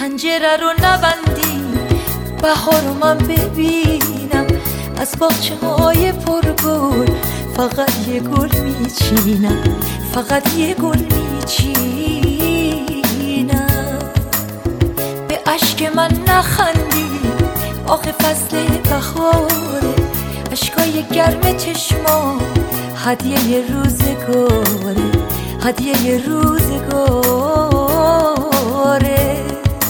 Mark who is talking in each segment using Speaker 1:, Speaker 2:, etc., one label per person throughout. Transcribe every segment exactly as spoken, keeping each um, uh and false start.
Speaker 1: پنجره رو نبندی بهار رو من ببینم، از باغچه های پرگل فقط یه گل میچینم، فقط یه گل میچینم. به اشک من نخندی آخه فصل بهاره، اشکای گرم چشما هدیه روزگاره، هدیه روزگاره.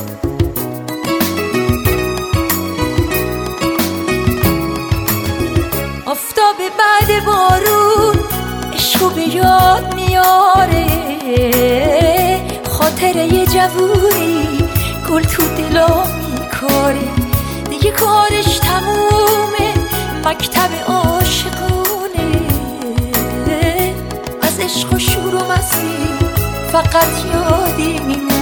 Speaker 1: آفتاب بعد بارون عشقو به یاد میاره، خاطره یه جوونی گل تو دلا میکاره، دیگه کارش تمومه مکتب عاشقونه، از عشق و شور و مستی فقط یادی میمونه.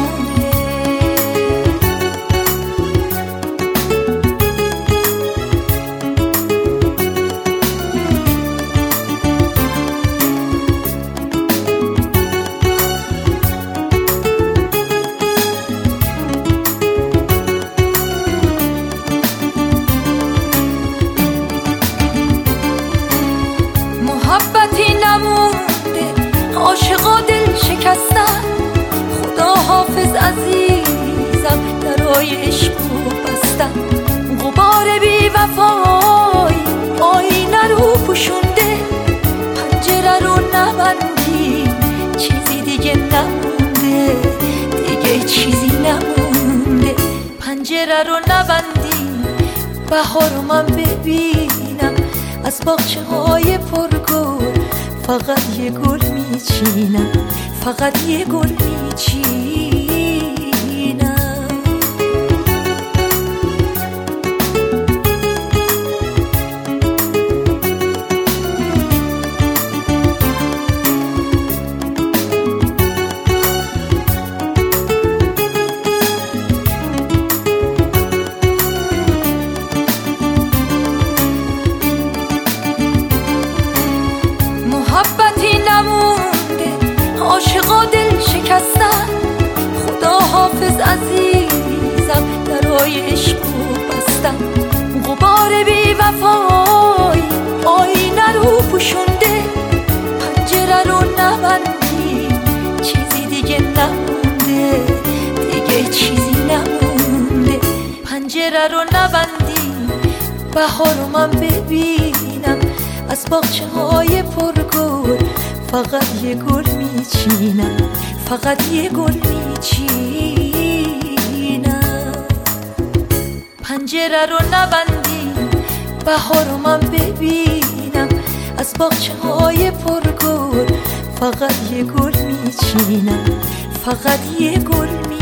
Speaker 1: محبتی نمونده عاشقا دل شکستن، خدا حافظ عزیزم درای عشقو بستن. غبار بی وفایی آینه رو پوشونده، پنجره رو نبندی چیزی دیگه نمونده، دیگه چیزی نمونده. پنجره رو نبندی بهار رو من ببینم، از باغچه های پرگل فقط یه گل میچینم، فقط یه گل میچینم. محبتی نمونده عاشقا دل شکستن، خدا حافظ عزیزم درای عشقو بستن. غبار بی وفایی آینه رو پوشونده، پنجره رو نبندی چیزی دیگه نمونده، دیگه چیزی نمونده. پنجره رو نبندی بهار رو من ببینم، از باغچه های پرگل فقط یه گل میچینم، فقط یه گل میچینم. پنجره رو نبندی بهار رو من ببینم، از باغچه های پرگل فقط یه گل میچینم، فقط یه گل میچینم.